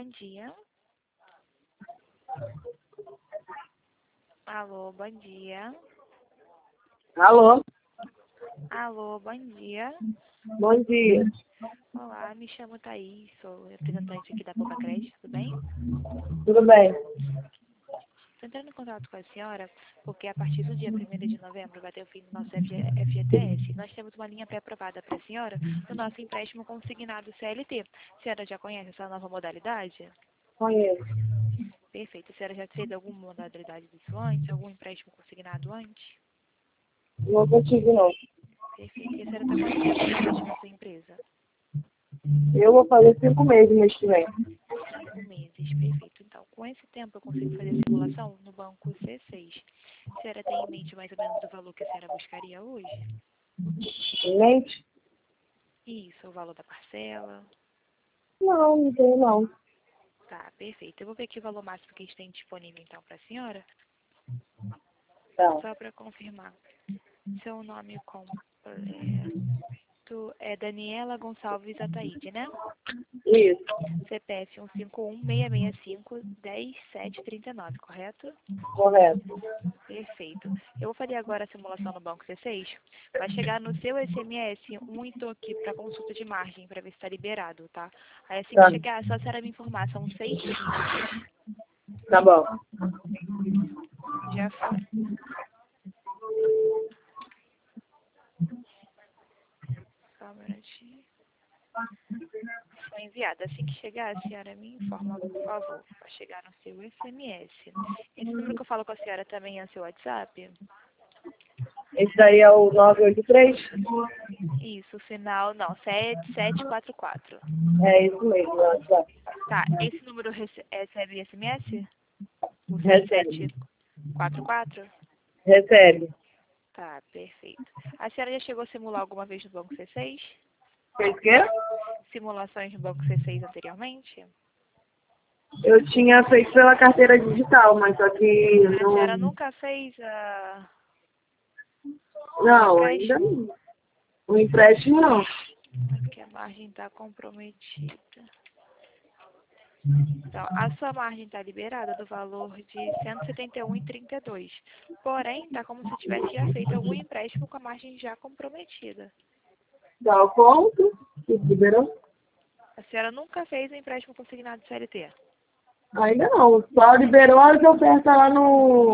dia. Alô, bom dia. Alô, Alô, bom dia. bom dia. Olá, me chamo Thaís, sou representante aqui da Poupa Crédito, tudo bem? Tudo bem? Estou entrando em contato com a senhora porque a partir do dia 1º de novembro vai ter o fim do nosso FGTS. Nós temos uma linha pré-aprovada para a senhora no nosso empréstimo consignado CLT. A senhora já conhece essa nova modalidade? Conheço. Perfeito. A senhora já fez alguma modalidade disso antes? Algum empréstimo consignado antes? Não contigo, não. Perfeito. E a senhora está quanto tempo atualmente na sua empresa? Eu vou fazer 5 meses mês que vem. 5 meses, perfeito. Então, com esse tempo eu consigo fazer a simulação no banco C6. A senhora tem em mente mais ou menos o valor que a senhora buscaria hoje? Mente? Isso, o valor da parcela. Não, não tenho não. Tá, perfeito. Eu vou ver aqui o valor máximo que a gente tem disponível então para a senhora, Tá. só para confirmar. Seu nome completo é Daniela Gonçalves Ataíde, né? Isso, CPF 151-665-10739, correto? correto. Perfeito. Eu vou fazer agora a simulação no banco C6. Vai chegar no seu SMS um toque para consulta de margem para ver se está liberado, tá? Aí assim que Tá, chegar, é só a senhora me informar. São 6 dígitos. tá bom. Já foi. Só um minutinho. Foi enviado. Assim que chegar, a senhora me informa, por favor. Vai chegar no seu SMS. Esse número que eu falo com a senhora também é o seu WhatsApp? Esse daí é o 983? Isso, final, não, 7744. É isso mesmo, WhatsApp. Tá, esse número recebe SMS? O Recebe. 7744? Recebe. Tá, perfeito. A senhora já chegou a simular alguma vez no Banco C6? Fez o quê? Simulações no Banco C6 anteriormente? Eu tinha feito pela carteira digital, mas só que A senhora não... nunca fez o Não, ainda empréstimo? não. O empréstimo não. É porque a margem está comprometida. Então, a sua margem está liberada do valor de 171,32. Porém, está como se tivesse já feito algum empréstimo com a margem já comprometida. Tá o ponto? Que liberou? A senhora nunca fez um empréstimo consignado CLT? Ainda não. Só liberou a hora que eu aperto lá no...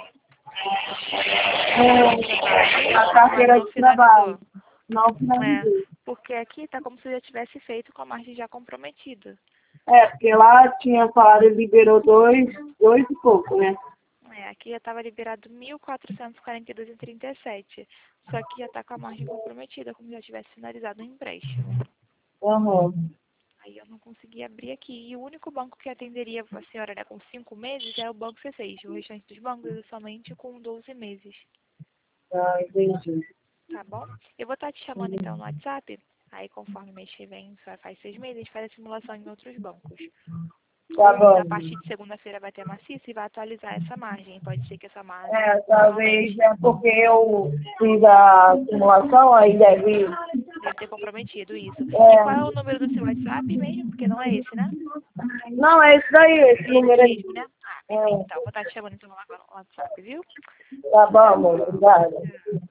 A Mas carteira não de trabalho. finalizou. Não É, finalizei. porque aqui está como se já tivesse feito com a margem já comprometida. É, porque lá tinha falado, ele liberou dois e pouco, né? É, aqui já estava liberado 1.442,37. Só que já está com a margem comprometida, como se já tivesse finalizado o empréstimo. Aham. Aí eu não consegui abrir aqui. E o único banco que atenderia a senhora, né, com 5 meses é o Banco C6. O restante dos bancos é somente com 12 meses. Ah, entendi. Tá bom? Eu vou estar te chamando então no WhatsApp. Aí conforme o mês que vem, a senhora faz 6 meses, a gente faz a simulação em outros bancos. Tá Ou bom. a partir de segunda-feira vai ter a maciça e vai atualizar essa margem. Pode ser que essa margem É, talvez aumente. é porque eu fiz a simulação, aí deve... Deve ter comprometido isso. E qual é o É, número do seu WhatsApp mesmo? Porque não é esse, né? não, é isso daí, esse Esse número aí. mesmo, né? Ah, perfeito. É, Então, vou estar te chamando então lá no WhatsApp, viu? tá bom, amor. Obrigada.